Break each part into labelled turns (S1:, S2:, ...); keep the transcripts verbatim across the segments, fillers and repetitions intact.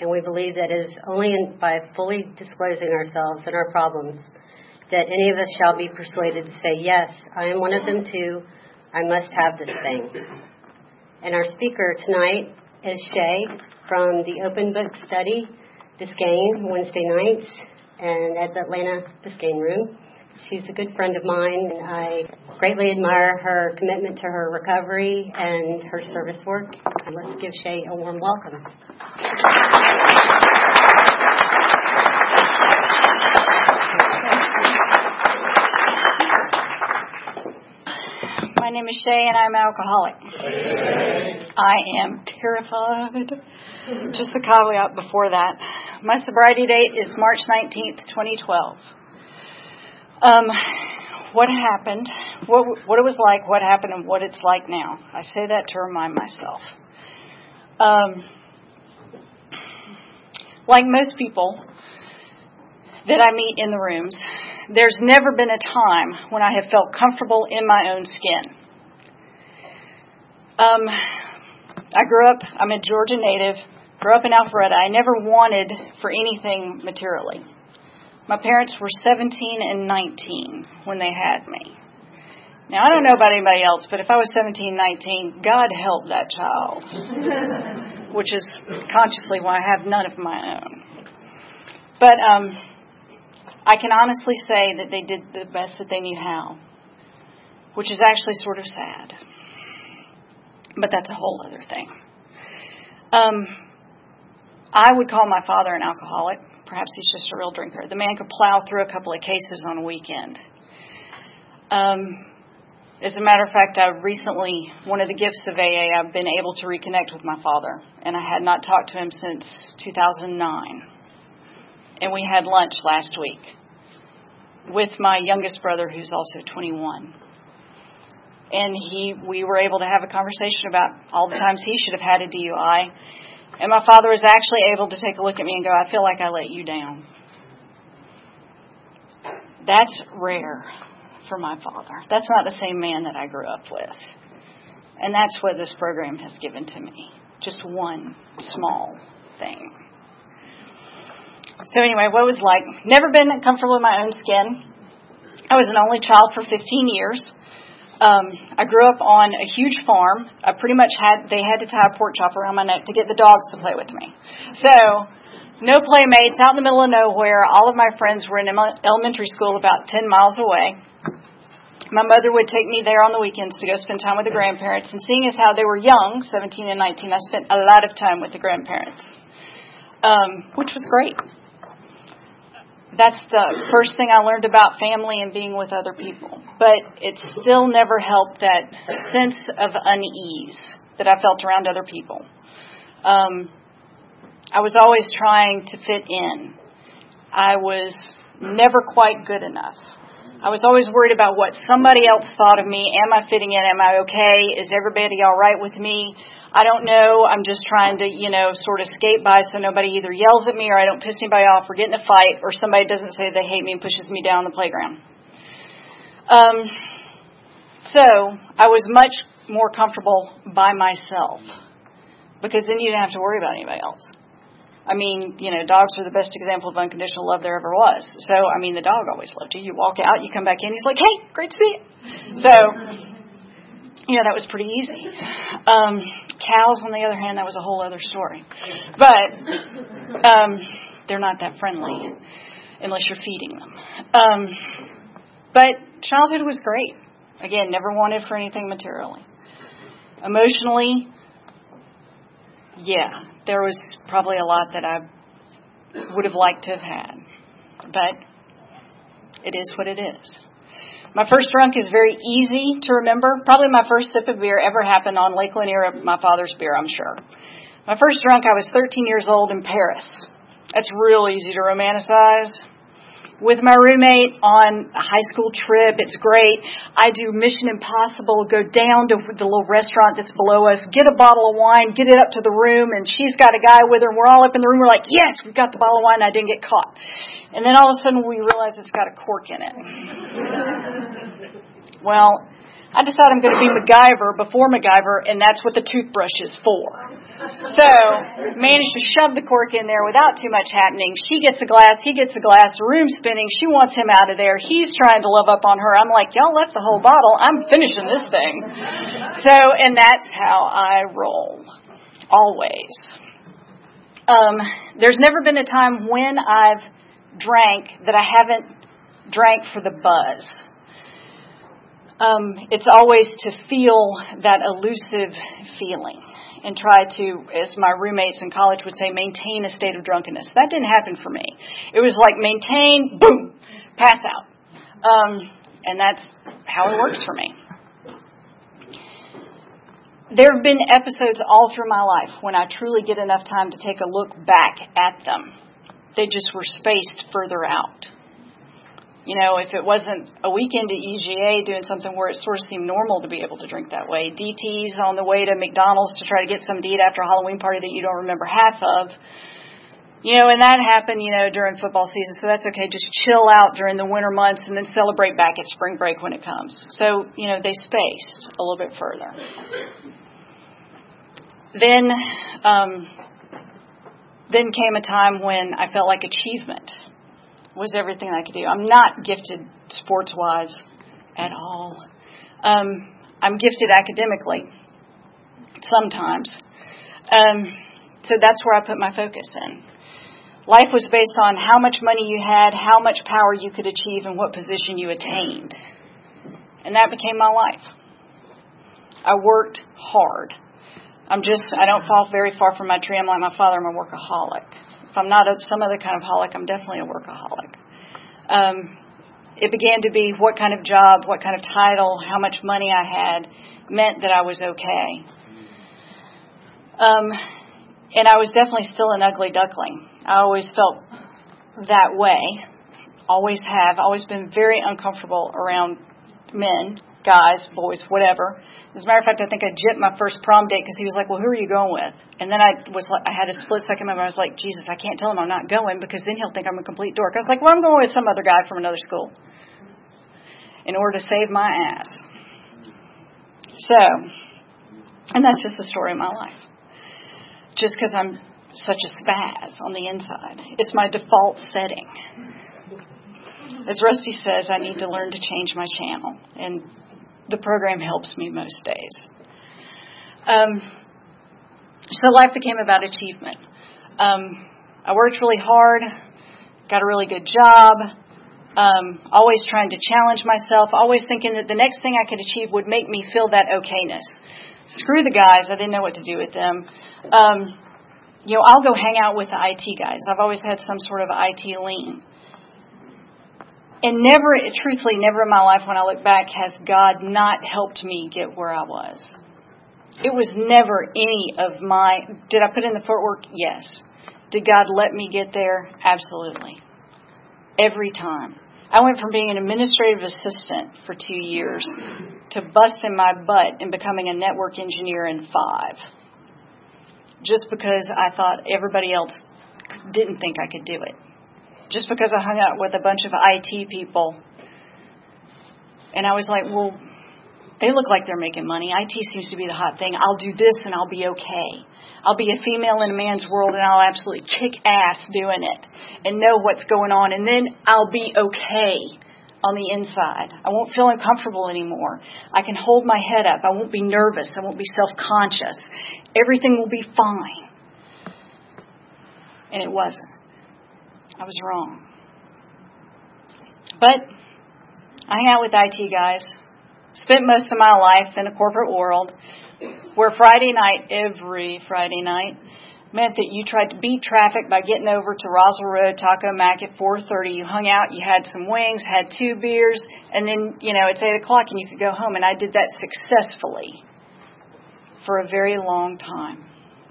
S1: And we believe that it is only in, by fully disclosing ourselves and our problems that any of us shall be persuaded to say, yes, I am one of them too. I must have this thing. And our speaker tonight is Shay from the Open Book Study, Biscayne, Wednesday nights, and at the Atlanta Biscayne Room. She's a good friend of mine, and I greatly admire her commitment to her recovery and her service work. And let's give Shay a warm welcome.
S2: My name is Shay, and I'm an alcoholic. I am terrified. Just a caveat before that. My sobriety date is March nineteenth, twenty twelve. Um, what happened, what, what it was like, what happened, and what it's like now. I say that to remind myself. Um, like most people that I meet in the rooms, there's never been a time when I have felt comfortable in my own skin. Um, I grew up, I'm a Georgia native, grew up in Alpharetta. I never wanted for anything materially. My parents were seventeen and nineteen when they had me. Now, I don't know about anybody else, but if I was seventeen, nineteen, God help that child, which is consciously why I have none of my own. But um, I can honestly say that they did the best that they knew how, which is actually sort of sad. But that's a whole other thing. Um, I would call my father an alcoholic. Perhaps he's just a real drinker. The man could plow through a couple of cases on a weekend. Um, as a matter of fact, I recently, one of the gifts of A A, I've been able to reconnect with my father. And I had not talked to him since two thousand nine. And we had lunch last week with my youngest brother, who's also twenty-one. And he, we were able to have a conversation about all the times he should have had a D U I. And my father was actually able to take a look at me and go, I feel like I let you down. That's rare for my father. That's not the same man that I grew up with. And that's what this program has given to me. Just one small thing. So anyway, what it was like, never been comfortable in my own skin. I was an only child for fifteen years. Um, I grew up on a huge farm. I pretty much had, they had to tie a pork chop around my neck to get the dogs to play with me. So, no playmates, out in the middle of nowhere. All of my friends were in elementary school about ten miles away. My mother would take me there on the weekends to go spend time with the grandparents. And seeing as how they were young, seventeen and nineteen, I spent a lot of time with the grandparents, um, which was great. That's the first thing I learned about family and being with other people. But it still never helped that sense of unease that I felt around other people. Um, I was always trying to fit in. I was never quite good enough. I was always worried about what somebody else thought of me. Am I fitting in? Am I okay? Is everybody all right with me? I don't know. I'm just trying to, you know, sort of skate by so nobody either yells at me or I don't piss anybody off or get in a fight or somebody doesn't say they hate me and pushes me down on the playground. Um, so I was much more comfortable by myself because then you didn't have to worry about anybody else. I mean, you know, dogs are the best example of unconditional love there ever was. So, I mean, the dog always loved you. You walk out, you come back in, he's like, hey, great to see you. So, you know, that was pretty easy. Um, cows, on the other hand, that was a whole other story. But um, they're not that friendly unless you're feeding them. Um, but childhood was great. Again, never wanted for anything materially. Emotionally, yeah, there was probably a lot that I would have liked to have had. But it is what it is. My first drunk is very easy to remember. Probably my first sip of beer ever happened on Lake Lanier, my father's beer, I'm sure. My first drunk, I was thirteen years old in Paris. That's real easy to romanticize. With my roommate on a high school trip, it's great. I do Mission Impossible, go down to the little restaurant that's below us, get a bottle of wine, get it up to the room, and she's got a guy with her, and we're all up in the room. We're like, yes, we've got the bottle of wine, and I didn't get caught. And then all of a sudden we realize it's got a cork in it. Well, I decide I'm going to be MacGyver before MacGyver, and that's what the toothbrush is for. So, managed to shove the cork in there without too much happening. She gets a glass, he gets a glass, the room's spinning, she wants him out of there. He's trying to love up on her. I'm like, y'all left the whole bottle. I'm finishing this thing. So, and that's how I roll. Always. Um, there's never been a time when I've drank that I haven't drank for the buzz. Um, it's always to feel that elusive feeling and try to, as my roommates in college would say, maintain a state of drunkenness. That didn't happen for me. It was like maintain, boom, pass out. Um, and that's how it works for me. There have been episodes all through my life when I truly get enough time to take a look back at them. They just were spaced further out. You know, if it wasn't a weekend at U G A doing something where it sort of seemed normal to be able to drink that way, D Ts on the way to McDonald's to try to get something to eat after a Halloween party that you don't remember half of, you know, and that happened, you know, during football season, so that's okay. Just chill out during the winter months and then celebrate back at spring break when it comes. So, you know, they spaced a little bit further. Then, um, then came a time when I felt like achievement was everything I could do. I'm not gifted sports-wise at all. Um, I'm gifted academically sometimes. Um, so that's where I put my focus in. Life was based on how much money you had, how much power you could achieve, and what position you attained. And that became my life. I worked hard. I'm just, I don't fall very far from my tree. I'm like my father, I'm a workaholic. If I'm not a, some other kind of holic, I'm definitely a workaholic. Um, it began to be what kind of job, what kind of title, how much money I had meant that I was okay. Um, and I was definitely still an ugly duckling. I always felt that way. Always have. Always been very uncomfortable around men, guys, boys, whatever. As a matter of fact, I think I gypped my first prom date because he was like, well, who are you going with? And then I was like, I had a split second moment. I was like, Jesus, I can't tell him I'm not going because then he'll think I'm a complete dork. I was like, well, I'm going with some other guy from another school in order to save my ass. So, and that's just the story of my life. Just because I'm such a spaz on the inside. It's my default setting. As Rusty says, I need to learn to change my channel. And the program helps me most days. Um, so life became about achievement. Um, I worked really hard, got a really good job, um, always trying to challenge myself, always thinking that the next thing I could achieve would make me feel that okayness. Screw the guys. I didn't know what to do with them. Um, you know, I'll go hang out with the I T guys. I've always had some sort of I T lean. And never, truthfully, never in my life when I look back has God not helped me get where I was. It was never any of my, did I put in the footwork? Yes. Did God let me get there? Absolutely. Every time. I went from being an administrative assistant for two years to busting my butt and becoming a network engineer in five. Just because I thought everybody else didn't think I could do it. Just because I hung out with a bunch of I T people. And I was like, well, they look like they're making money. I T seems to be the hot thing. I'll do this and I'll be okay. I'll be a female in a man's world and I'll absolutely kick ass doing it and know what's going on. And then I'll be okay on the inside. I won't feel uncomfortable anymore. I can hold my head up. I won't be nervous. I won't be self-conscious. Everything will be fine. And it wasn't. I was wrong. But I hang out with I T guys. Spent most of my life in a corporate world where Friday night, every Friday night, meant that you tried to beat traffic by getting over to Roswell Road, Taco Mac at four thirty. You hung out, you had some wings, had two beers, and then, you know, it's eight o'clock and you could go home. And I did that successfully for a very long time.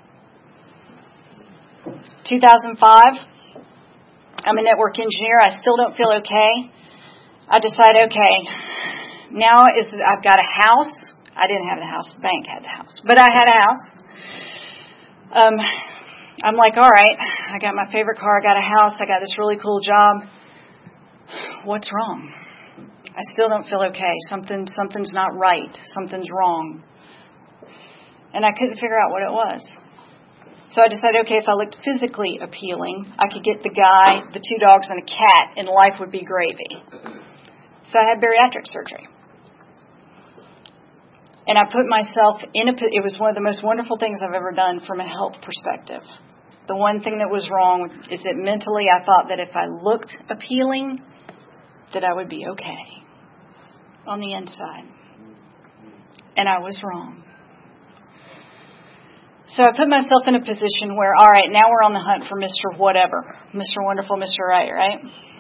S2: two thousand five, I'm a network engineer. I still don't feel okay. I decide, okay, now is I've got a house. I didn't have the house. The bank had the house. But I had a house. Um, I'm like, all right, I got my favorite car. I got a house. I got this really cool job. What's wrong? I still don't feel okay. Something, something's not right. Something's wrong. And I couldn't figure out what it was. So I decided, okay, if I looked physically appealing, I could get the guy, the two dogs, and a cat, and life would be gravy. So I had bariatric surgery. And I put myself in a, it was one of the most wonderful things I've ever done from a health perspective. The one thing that was wrong is that mentally I thought that if I looked appealing, that I would be okay on the inside. And I was wrong. So I put myself in a position where, all right, now we're on the hunt for Mister Whatever, Mister Wonderful, Mister Right, right?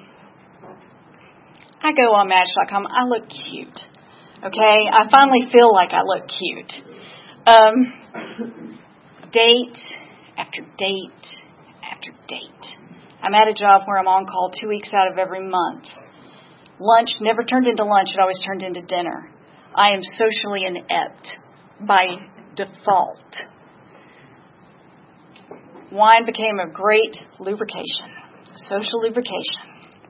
S2: I go on Match dot com. I look cute. Okay? I finally feel like I look cute. Um, date after date after date. I'm at a job where I'm on call two weeks out of every month. Lunch never turned into lunch. It always turned into dinner. I am socially inept by default. Wine became a great lubrication, social lubrication.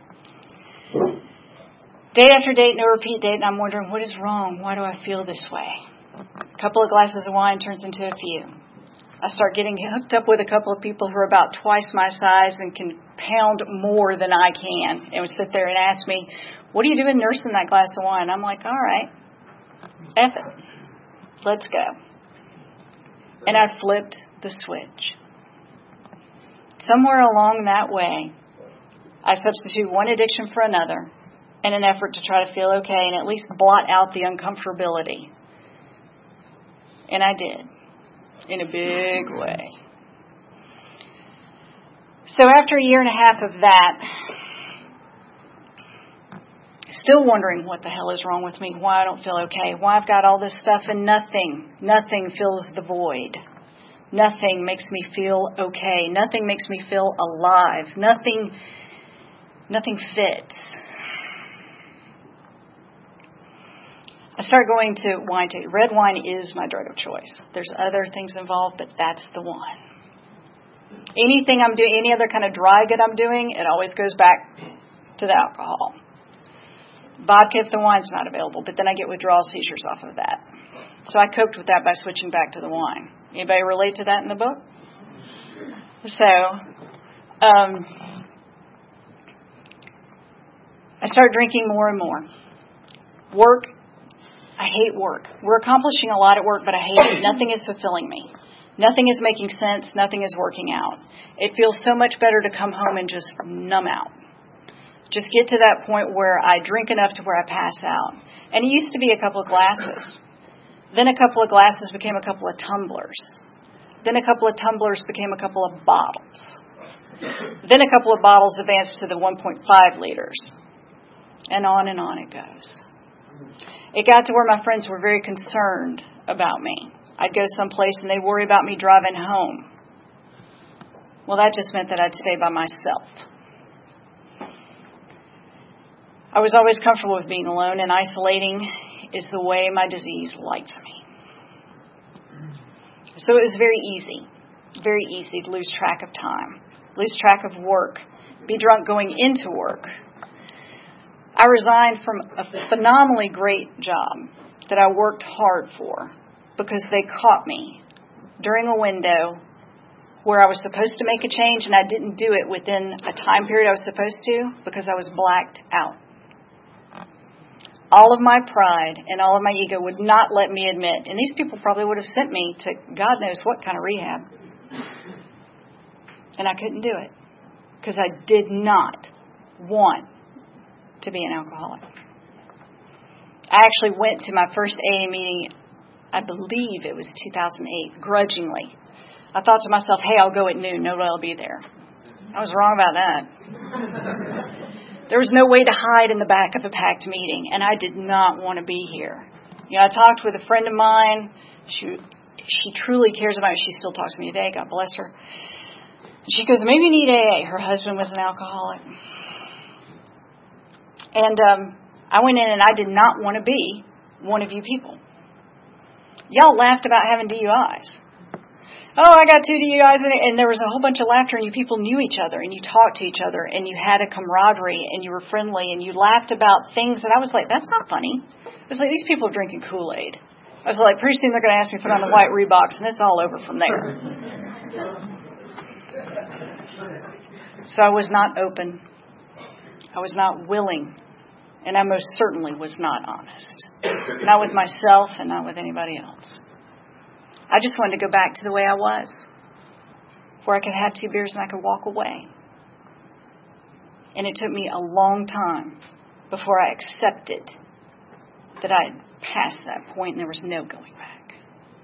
S2: Date after date, no repeat date, and I'm wondering, what is wrong? Why do I feel this way? A couple of glasses of wine turns into a few. I start getting hooked up with a couple of people who are about twice my size and can pound more than I can, and would sit there and ask me, what are you doing nursing that glass of wine? I'm like, all right, F it. Let's go. And I flipped the switch. Somewhere along that way, I substitute one addiction for another in an effort to try to feel okay and at least blot out the uncomfortability. And I did, in a big way. So after a year and a half of that, still wondering what the hell is wrong with me, why I don't feel okay, why I've got all this stuff and nothing, nothing fills the void. Nothing makes me feel okay. Nothing makes me feel alive. Nothing, nothing fits. I started going to wine tasting. Red wine is my drug of choice. There's other things involved, but that's the one. Anything I'm doing, any other kind of dry good I'm doing, it always goes back to the alcohol. Vodka if the wine's not available, but then I get withdrawal seizures off of that. So I coped with that by switching back to the wine. Anybody relate to that in the book? So, um, I started drinking more and more. Work, I hate work. We're accomplishing a lot at work, but I hate it. Nothing is fulfilling me. Nothing is making sense. Nothing is working out. It feels so much better to come home and just numb out. Just get to that point where I drink enough to where I pass out. And it used to be a couple of glasses. Then a couple of glasses became a couple of tumblers. Then a couple of tumblers became a couple of bottles. Then a couple of bottles advanced to the one point five liters. And on and on it goes. It got to where my friends were very concerned about me. I'd go someplace and they'd worry about me driving home. Well, that just meant that I'd stay by myself. I was always comfortable with being alone, and isolating is the way my disease likes me. So it was very easy, very easy to lose track of time, lose track of work, be drunk going into work. I resigned from a phenomenally great job that I worked hard for because they caught me during a window where I was supposed to make a change and I didn't do it within a time period I was supposed to because I was blacked out. All of my pride and all of my ego would not let me admit, and these people probably would have sent me to God knows what kind of rehab. And I couldn't do it because I did not want to be an alcoholic. I actually went to my first A A meeting, I believe it was two thousand eight, grudgingly. I thought to myself, hey, I'll go at noon. Nobody will be there. I was wrong about that. There was no way to hide in the back of a packed meeting, and I did not want to be here. You know, I talked with a friend of mine. She she truly cares about me. She still talks to me today. God bless her. She goes, maybe you need A A. Her husband was an alcoholic. And um, I went in, and I did not want to be one of you people. Y'all laughed about having D U Is. oh, I got two D U Is, and there was a whole bunch of laughter, and you people knew each other, and you talked to each other, and you had a camaraderie, and you were friendly, and you laughed about things that I was like, that's not funny. It was like, these people are drinking Kool-Aid. I was like, pretty soon they're going to ask me to put on the white Reeboks, and it's all over from there. So I was not open. I was not willing. And I most certainly was not honest. Not with myself and not with anybody else. I just wanted to go back to the way I was. Where I could have two beers and I could walk away. And it took me a long time before I accepted that I had passed that point and there was no going back.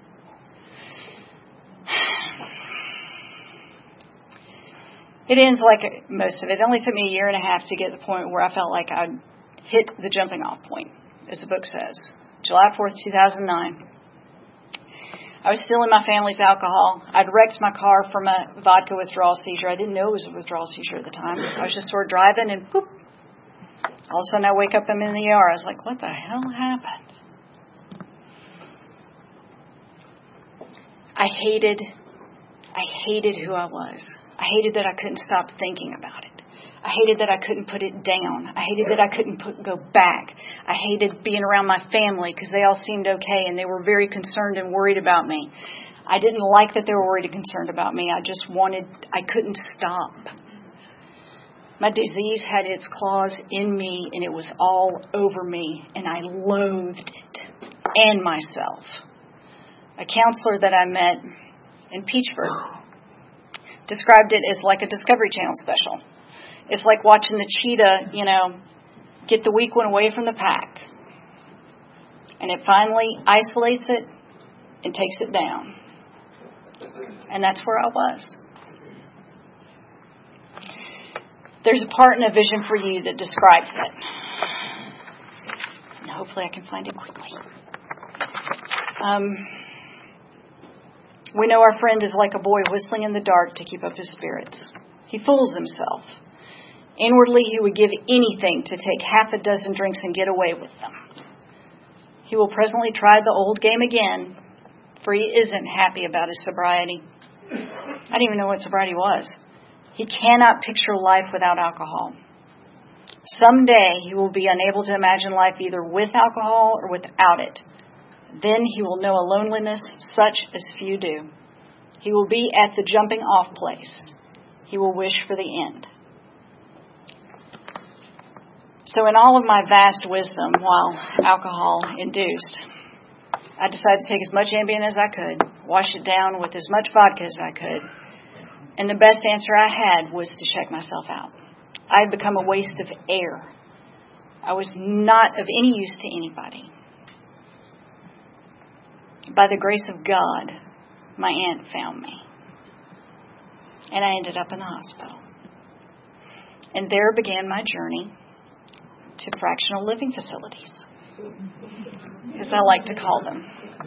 S2: It ends like most of it. It only took me a year and a half to get to the point where I felt like I'd hit the jumping off point, as the book says. July fourth, two thousand nine. I was still in my family's alcohol. I'd wrecked my car from a vodka withdrawal seizure. I didn't know it was a withdrawal seizure at the time. I was just sort of driving and boop. All of a sudden I wake up, I'm in the E R. I was like, what the hell happened? I hated, I hated who I was. I hated that I couldn't stop thinking about it. I hated that I couldn't put it down. I hated that I couldn't put, go back. I hated being around my family because they all seemed okay and they were very concerned and worried about me. I didn't like that they were worried and concerned about me. I just wanted, I couldn't stop. My disease had its claws in me and it was all over me and I loathed it and myself. A counselor that I met in Peachford described it as like a Discovery Channel special. It's like watching the cheetah, you know, get the weak one away from the pack. And it finally isolates it and takes it down. And that's where I was. There's a part in A Vision for You that describes it. And hopefully I can find it quickly. Um, we know our friend is like a boy whistling in the dark to keep up his spirits. He fools himself. Inwardly, he would give anything to take half a dozen drinks and get away with them. He will presently try the old game again, for he isn't happy about his sobriety. I didn't even know what sobriety was. He cannot picture life without alcohol. Someday, he will be unable to imagine life either with alcohol or without it. Then he will know a loneliness such as few do. He will be at the jumping off place. He will wish for the end. So in all of my vast wisdom, while alcohol induced, I decided to take as much Ambien as I could, wash it down with as much vodka as I could, and the best answer I had was to check myself out. I had become a waste of air. I was not of any use to anybody. By the grace of God, my aunt found me, and I ended up in the hospital. And there began my journey to fractional living facilities, as I like to call them.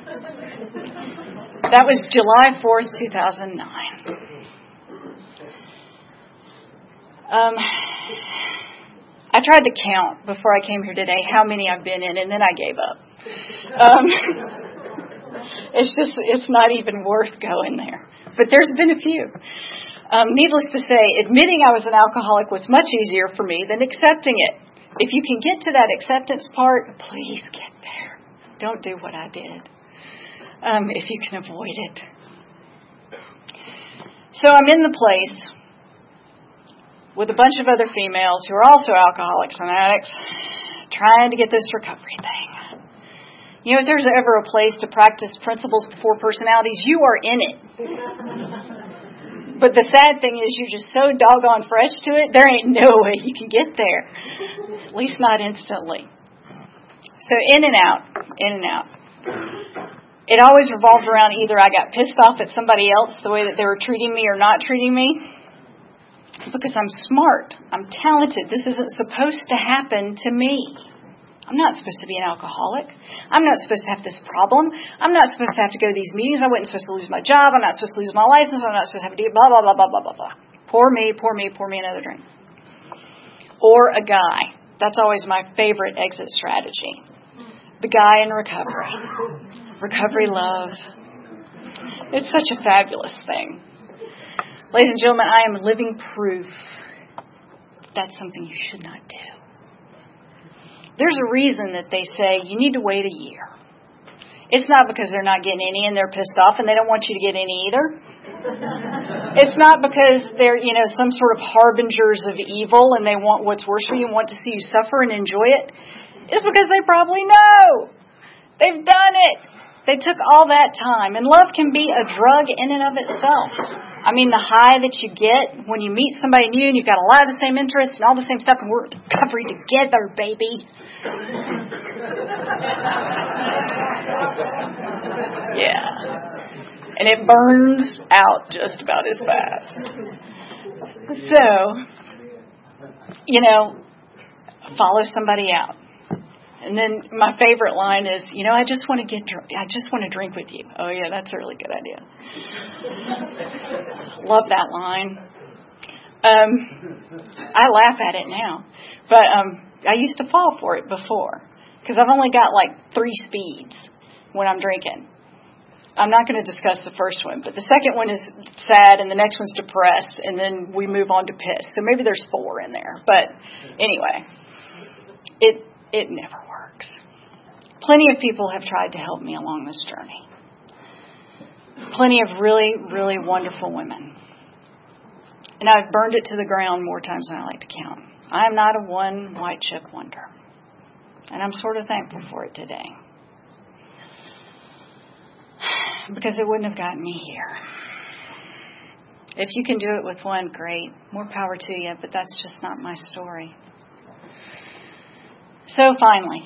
S2: That was July fourth, two thousand nine. Um, I tried to count before I came here today how many I've been in, and then I gave up. Um, it's just, it's not even worth going there. But there's been a few. Um, needless to say, admitting I was an alcoholic was much easier for me than accepting it. If you can get to that acceptance part, please get there. Don't do what I did, um, if you can avoid it. So I'm in the place with a bunch of other females who are also alcoholics and addicts trying to get this recovery thing. You know, if there's ever a place to practice principles before personalities, you are in it. But the sad thing is you're just so doggone fresh to it, there ain't no way you can get there. At least not instantly. So in and out, in and out. It always revolved around either I got pissed off at somebody else, the way that they were treating me or not treating me. Because I'm smart. I'm talented. This isn't supposed to happen to me. I'm not supposed to be an alcoholic. I'm not supposed to have this problem. I'm not supposed to have to go to these meetings. I wasn't supposed to lose my job. I'm not supposed to lose my license. I'm not supposed to have to do blah, blah, blah, blah, blah, blah, blah. Poor me, poor me, pour me another drink. Or a guy. That's always my favorite exit strategy. The guy in recovery. Recovery love. It's such a fabulous thing. Ladies and gentlemen, I am living proof that's something you should not do. There's a reason that they say you need to wait a year. It's not because they're not getting any and they're pissed off and they don't want you to get any either. It's not because they're, you know, some sort of harbingers of evil and they want what's worse for you and want to see you suffer and enjoy it. It's because they probably know. They've done it. They took all that time. And love can be a drug in and of itself. I mean, the high that you get when you meet somebody new and you've got a lot of the same interests and all the same stuff and we're recovery together, baby. Yeah. And it burns out just about as fast. So, you know, follow somebody out. And then my favorite line is, you know, I just want to get, dr- I just want to drink with you. Oh yeah, that's a really good idea. Love that line. Um, I laugh at it now, but um, I used to fall for it before because I've only got like three speeds when I'm drinking. I'm not going to discuss the first one, but the second one is sad, and the next one's depressed, and then we move on to piss. So maybe there's four in there, but anyway, it. It never works. Plenty of people have tried to help me along this journey. Plenty of really, really wonderful women. And I've burned it to the ground more times than I like to count. I am not a one white chip wonder. And I'm sort of thankful for it today. Because it wouldn't have gotten me here. If you can do it with one, great. More power to you, but that's just not my story. So finally,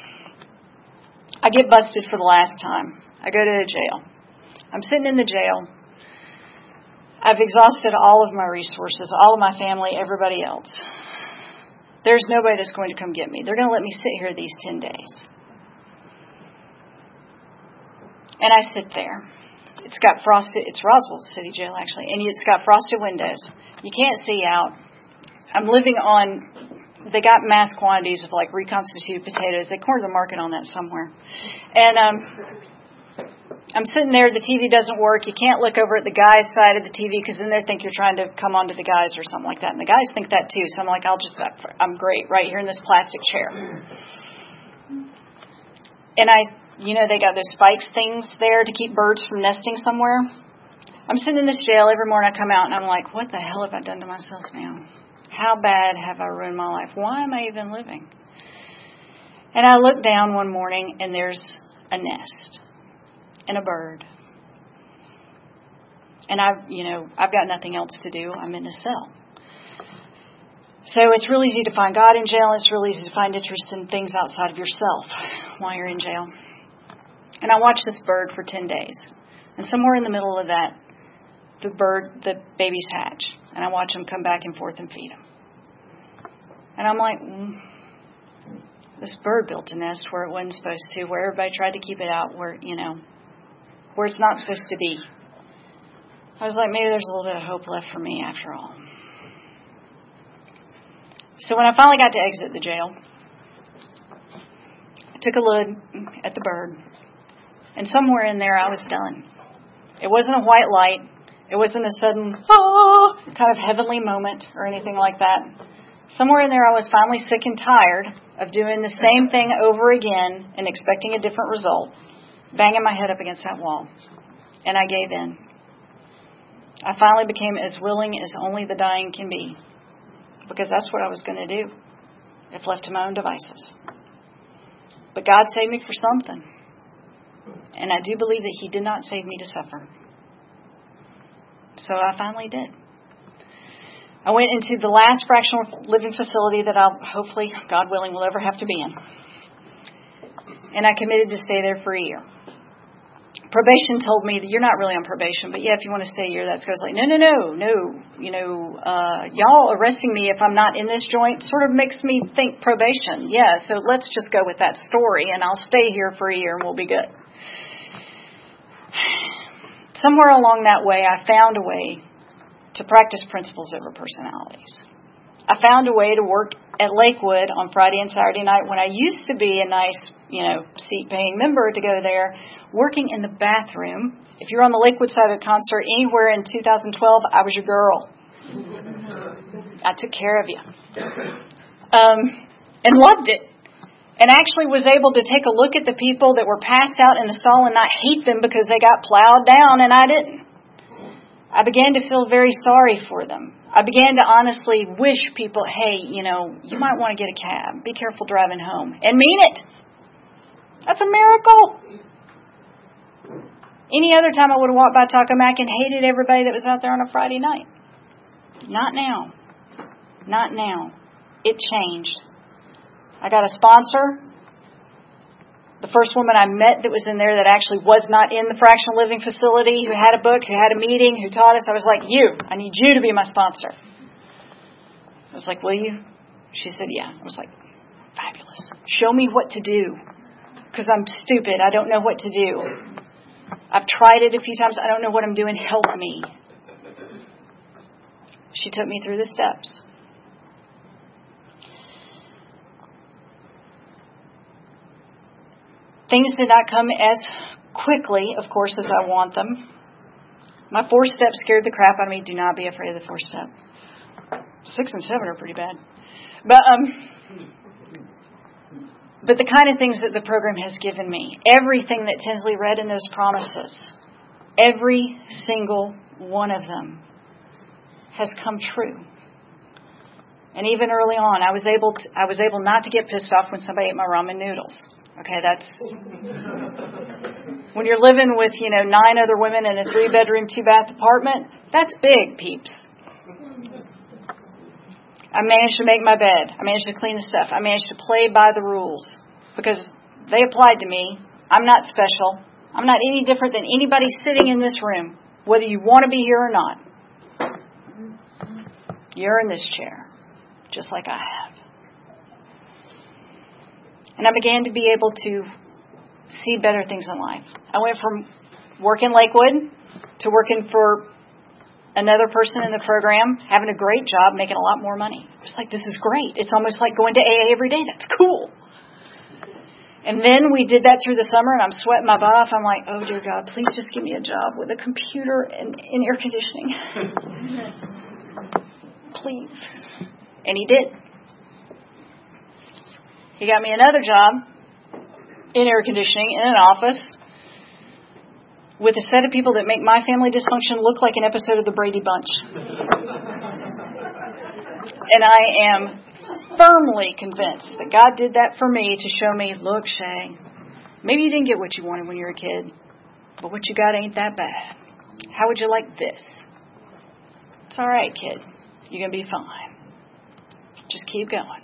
S2: I get busted for the last time. I go to jail. I'm sitting in the jail. I've exhausted all of my resources, all of my family, everybody else. There's nobody that's going to come get me. They're going to let me sit here these ten days. And I sit there. It's got frosted, it's Roswell City Jail actually, and it's got frosted windows. You can't see out. I'm living on... They got mass quantities of like reconstituted potatoes. They cornered the market on that somewhere. And um, I'm sitting there. The T V doesn't work. You can't look over at the guy's side of the T V because then they think you're trying to come onto the guys or something like that. And the guys think that too. So I'm like, I'll just, I'm great right here in this plastic chair. And I, you know, they got those spikes things there to keep birds from nesting somewhere. I'm sitting in this jail every morning. I come out and I'm like, what the hell have I done to myself now? How bad have I ruined my life? Why am I even living? And I look down one morning and there's a nest and a bird. And I've, you know, I've got nothing else to do. I'm in a cell. So it's real easy to find God in jail. It's real easy to find interest in things outside of yourself while you're in jail. And I watched this bird for ten days. And somewhere in the middle of that, the bird, the babies hatch. And I watch them come back and forth and feed them. And I'm like, mm, this bird built a nest where it wasn't supposed to, where everybody tried to keep it out, where, you know, where it's not supposed to be. I was like, maybe there's a little bit of hope left for me after all. So when I finally got to exit the jail, I took a look at the bird. And somewhere in there I was done. It wasn't a white light. It wasn't a sudden, ah, kind of heavenly moment or anything like that. Somewhere in there I was finally sick and tired of doing the same thing over again and expecting a different result, banging my head up against that wall. And I gave in. I finally became as willing as only the dying can be, because that's what I was going to do if left to my own devices. But God saved me for something. And I do believe that He did not save me to suffer. So I finally did. I went into the last fractional living facility that I'll hopefully, God willing, will ever have to be in. And I committed to stay there for a year. Probation told me that you're not really on probation, but yeah, if you want to stay a year, that's goes like, no, no, no, no. You know, uh, y'all arresting me if I'm not in this joint sort of makes me think probation. Yeah, so let's just go with that story and I'll stay here for a year and we'll be good. Somewhere along that way, I found a way to practice principles over personalities. I found a way to work at Lakewood on Friday and Saturday night when I used to be a nice, you know, seat-paying member to go there, working in the bathroom. If you're on the Lakewood side of the concert anywhere in two thousand twelve, I was your girl. I took care of you. Um, and loved it. And actually was able to take a look at the people that were passed out in the stall and not hate them because they got plowed down and I didn't. I began to feel very sorry for them. I began to honestly wish people, hey, you know, you might want to get a cab. Be careful driving home. And mean it. That's a miracle. Any other time I would have walked by Taco Mac and hated everybody that was out there on a Friday night. Not now. Not now. It changed. I got a sponsor. The first woman I met that was in there that actually was not in the fractional living facility, who had a book, who had a meeting, who taught us, I was like, you, I need you to be my sponsor. I was like, will you? She said, yeah. I was like, fabulous. Show me what to do. Because I'm stupid. I don't know what to do. I've tried it a few times. I don't know what I'm doing. Help me. She took me through the steps. Things did not come as quickly, of course, as I want them. My four step scared the crap out of me. Do not be afraid of the four step. Six and seven are pretty bad. But um, but the kind of things that the program has given me, everything that Tinsley read in those promises, every single one of them has come true. And even early on, I was able to, I was able not to get pissed off when somebody ate my ramen noodles. Okay, that's when you're living with, you know, nine other women in a three-bedroom, two-bath apartment. That's big, peeps. I managed to make my bed. I managed to clean the stuff. I managed to play by the rules because they applied to me. I'm not special. I'm not any different than anybody sitting in this room, whether you want to be here or not. You're in this chair, just like I have. And I began to be able to see better things in life. I went from working Lakewood to working for another person in the program, having a great job, making a lot more money. It's like, this is great. It's almost like going to A A every day. That's cool. And then we did that through the summer, and I'm sweating my butt off. I'm like, oh, dear God, please just give me a job with a computer and, and air conditioning. Please. And he did. He got me another job in air conditioning in an office with a set of people that make my family dysfunction look like an episode of the Brady Bunch. And I am firmly convinced that God did that for me to show me, look, Shay, maybe you didn't get what you wanted when you were a kid, but what you got ain't that bad. How would you like this? It's all right, kid. You're going to be fine. Just keep going.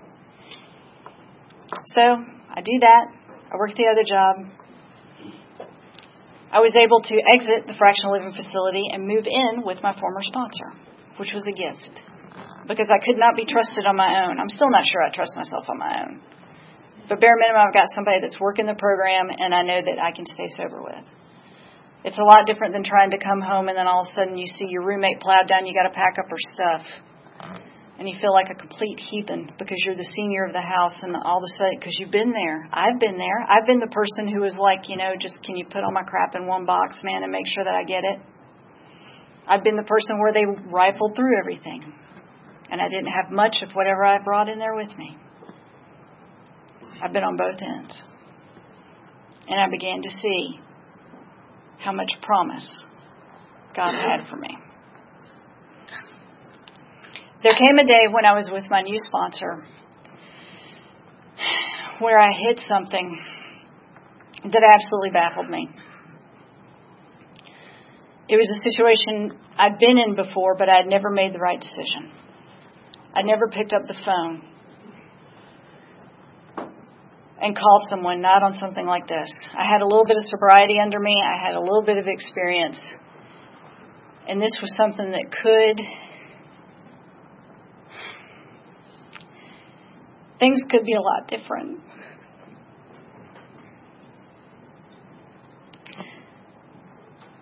S2: So I do that. I work the other job. I was able to exit the fractional living facility and move in with my former sponsor, which was a gift, because I could not be trusted on my own. I'm still not sure I trust myself on my own. But bare minimum, I've got somebody that's working the program, and I know that I can stay sober with. It's a lot different than trying to come home and then all of a sudden you see your roommate plowed down, you got to pack up her stuff. And you feel like a complete heathen because you're the senior of the house, and all of a sudden, because you've been there. I've been there. I've been the person who was like, you know, just can you put all my crap in one box, man, and make sure that I get it? I've been the person where they rifled through everything. And I didn't have much of whatever I brought in there with me. I've been on both ends. And I began to see how much promise God had for me. There came a day when I was with my new sponsor where I hit something that absolutely baffled me. It was a situation I'd been in before, but I'd never made the right decision. I never picked up the phone and called someone, not on something like this. I had a little bit of sobriety under me. I had a little bit of experience. And this was something that could... Things could be a lot different.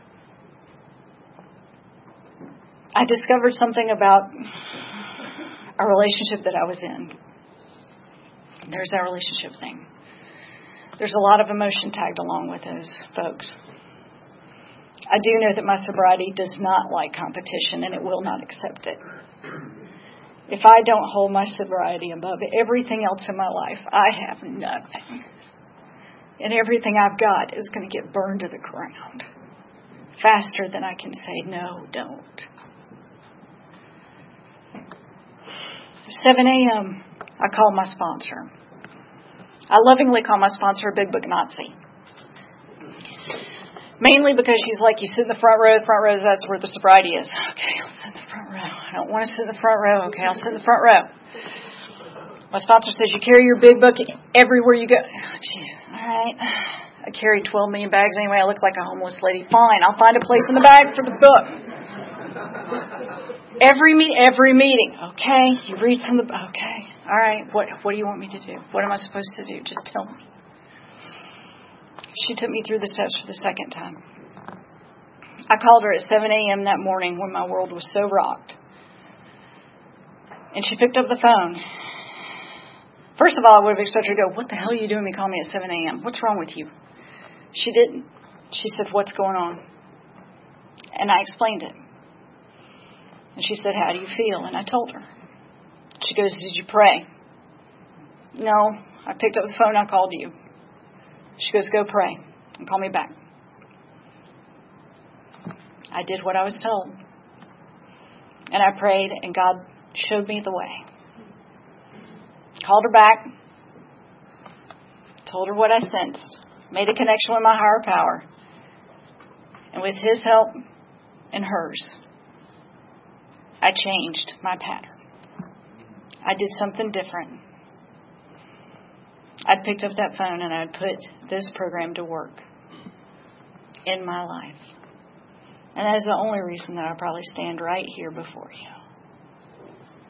S2: I discovered something about a relationship that I was in. There's that relationship thing. There's a lot of emotion tagged along with those folks. I do know that my sobriety does not like competition, and it will not accept it. If I don't hold my sobriety above everything else in my life, I have nothing. And everything I've got is going to get burned to the ground faster than I can say, no, don't. seven a.m., I called my sponsor. I lovingly call my sponsor a big book Nazi. Mainly because she's like, you sit in the front row, the front row, that's where the sobriety is. Okay, I'll sit in the front row. I don't want to sit in the front row. Okay, I'll sit in the front row. My sponsor says, you carry your big book everywhere you go. Oh, geez, all right. I carry twelve million bags anyway. I look like a homeless lady. Fine, I'll find a place in the bag for the book. Every meet, every meeting. Okay, you read from the, okay. All right, what, what do you want me to do? What am I supposed to do? Just tell me. She took me through the steps for the second time. I called her at seven a.m. that morning when my world was so rocked. And she picked up the phone. First of all, I would have expected her to go, what the hell are you doing me calling me at seven a.m.? What's wrong with you? She didn't. She said, what's going on? And I explained it. And she said, how do you feel? And I told her. She goes, did you pray? No. I picked up the phone. I called you. She goes, go pray and call me back. I did what I was told. And I prayed, and God showed me the way. Called her back. Told her what I sensed. Made a connection with my higher power. And with His help and hers, I changed my pattern. I did something different. I picked up that phone and I put this program to work in my life. And that is the only reason that I probably stand right here before you.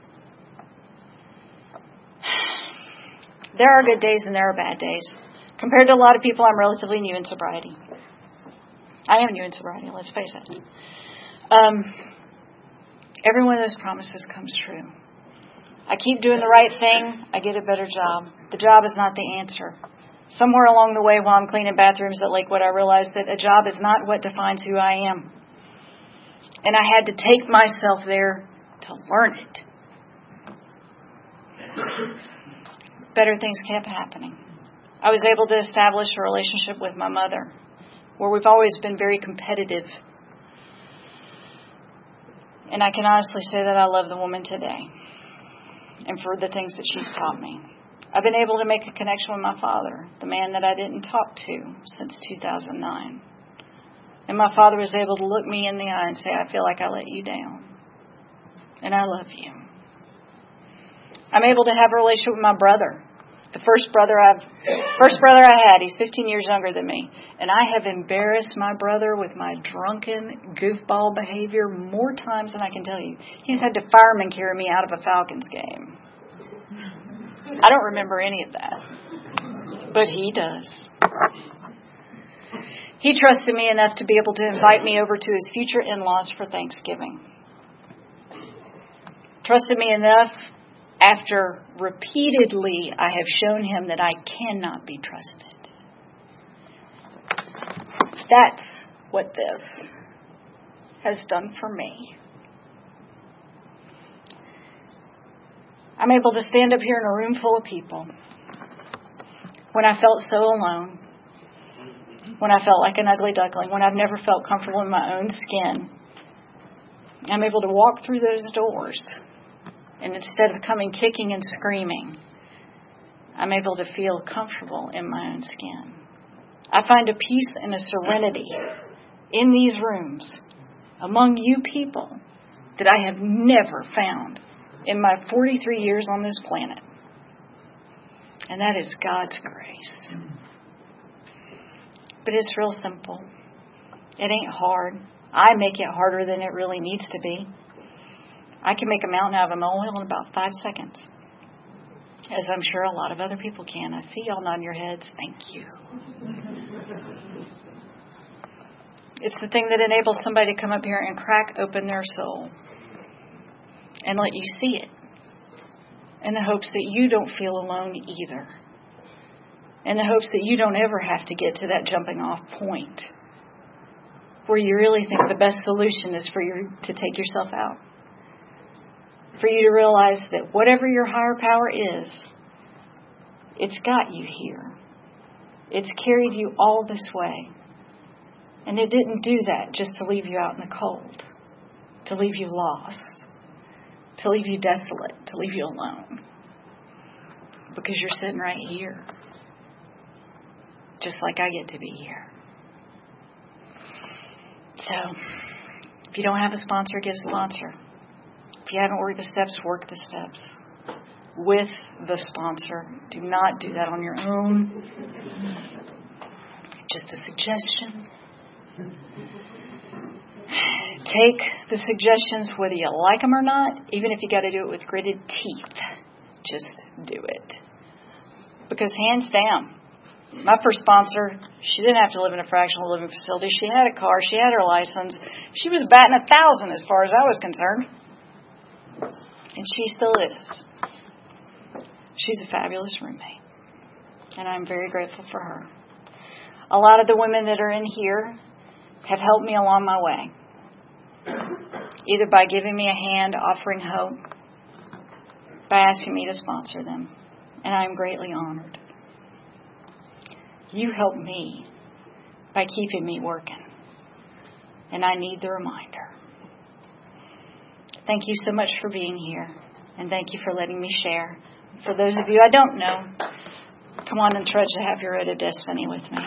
S2: There are good days and there are bad days. Compared to a lot of people, I'm relatively new in sobriety. I am new in sobriety, let's face it. Um, every one of those promises comes true. I keep doing the right thing, I get a better job. The job is not the answer. Somewhere along the way while I'm cleaning bathrooms at Lakewood, I realized that a job is not what defines who I am. And I had to take myself there to learn it. Better things kept happening. I was able to establish a relationship with my mother, where we've always been very competitive. And I can honestly say that I love the woman today, and for the things that she's taught me. I've been able to make a connection with my father, the man that I didn't talk to since two thousand nine. And my father was able to look me in the eye and say, I feel like I let you down. And I love you. I'm able to have a relationship with my brother. The first brother I've, first brother I had, he's fifteen years younger than me. And I have embarrassed my brother with my drunken goofball behavior more times than I can tell you. He's had to fireman carry me out of a Falcons game. I don't remember any of that. But he does. He trusted me enough to be able to invite me over to his future in-laws for Thanksgiving. Trusted me enough after repeatedly I have shown him that I cannot be trusted. That's what this has done for me. I'm able to stand up here in a room full of people when I felt so alone, when I felt like an ugly duckling, when I've never felt comfortable in my own skin. I'm able to walk through those doors, and instead of coming kicking and screaming, I'm able to feel comfortable in my own skin. I find a peace and a serenity in these rooms among you people that I have never found in my forty-three years on this planet. And that is God's grace. But it's real simple. It ain't hard. I make it harder than it really needs to be. I can make a mountain out of a molehill in about five seconds. As I'm sure a lot of other people can. I see y'all nodding your heads. Thank you. It's the thing that enables somebody to come up here and crack open their soul and let you see it in the hopes that you don't feel alone either. In the hopes that you don't ever have to get to that jumping off point where you really think the best solution is for you to take yourself out. For you to realize that whatever your higher power is, it's got you here. It's carried you all this way. And it didn't do that just to leave you out in the cold, to leave you lost, to leave you desolate, to leave you alone. Because you're sitting right here, just like I get to be here. So, if you don't have a sponsor, get a sponsor. If you haven't worked the steps, work the steps with the sponsor. Do not do that on your own. Just a suggestion. Take the suggestions whether you like them or not, even if you got to do it with gritted teeth. Just do it. Because hands down, my first sponsor, she didn't have to live in a fractional living facility. She had a car. She had her license. She was batting a thousand as far as I was concerned. And she still is. She's a fabulous roommate. And I'm very grateful for her. A lot of the women that are in here have helped me along my way. Either by giving me a hand, offering hope, by asking me to sponsor them. And I'm greatly honored. You help me by keeping me working. And I need the reminder. Thank you so much for being here. And thank you for letting me share. For those of you I don't know, come on and trudge to have your Rota Destiny with me.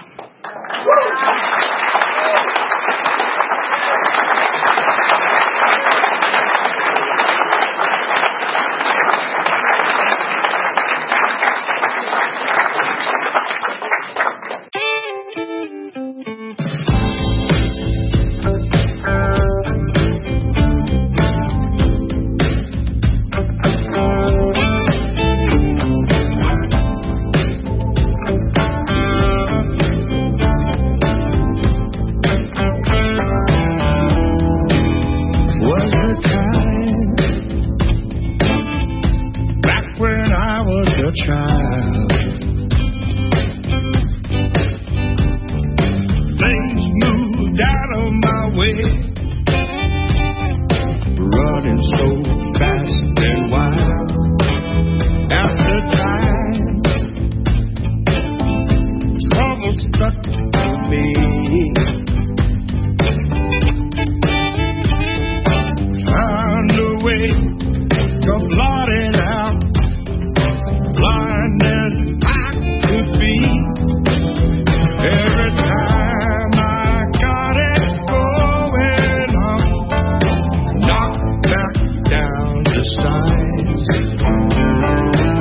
S3: Stars.